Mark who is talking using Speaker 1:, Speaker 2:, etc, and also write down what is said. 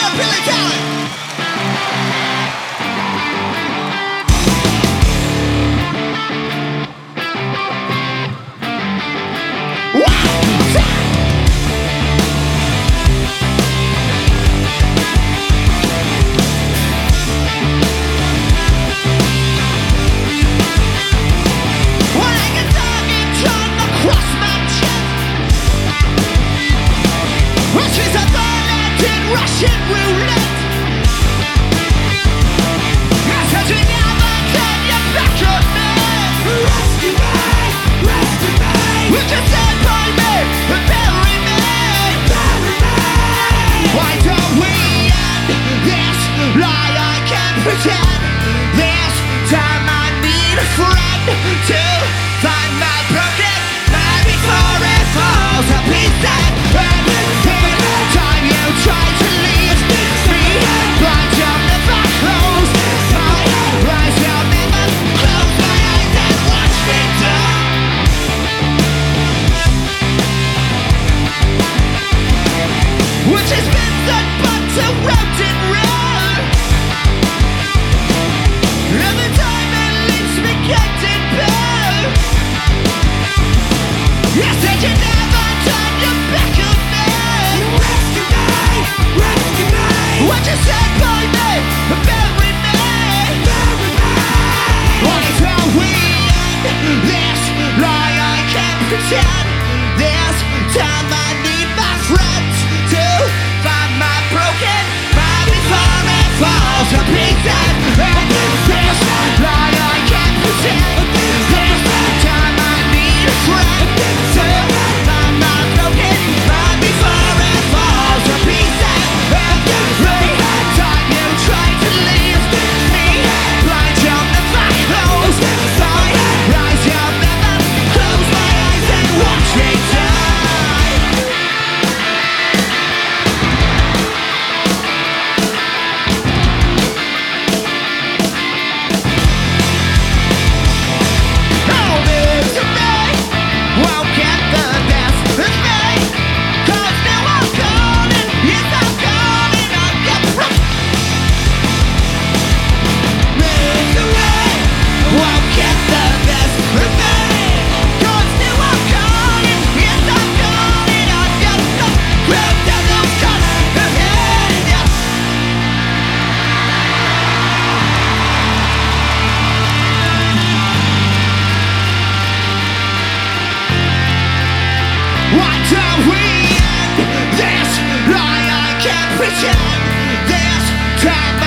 Speaker 1: Billy Talent. Russian roulette. I said you never turn your back on me. Rescue me. Would you stand by me and bury me? Bury me. Why don't we end this lie I can't pretend? This time I need a friend to find my broken man before it falls to pieces. And this time you try to leave me blind, you'll never close my eyes, you'll never close my eyes and watch me die. Which has been the butter wrapped in red. Every time it leaves me getting bad. You said you never turn your back on me. Rescue me. What you said by me, bury me. Why don't we end this lie I can't pretend? This time I need my friends to find my broken mind before it falls to pieces. And this lie I can't pretend. This time I need a friend to find my broken mind before it falls to pieces. And every time you try to leave me blind, you'll never close my eyes, you'll never close my eyes and watch me die. All this to me won't get the best of me, 'cause now I'm gone and yes I'm gone and I'm get misery won't get the best of me, 'cause now I'm gone and yes I'm gone and I'm get grabbed and those cuts ahead. Why don't we end this lie I can't pretend? This time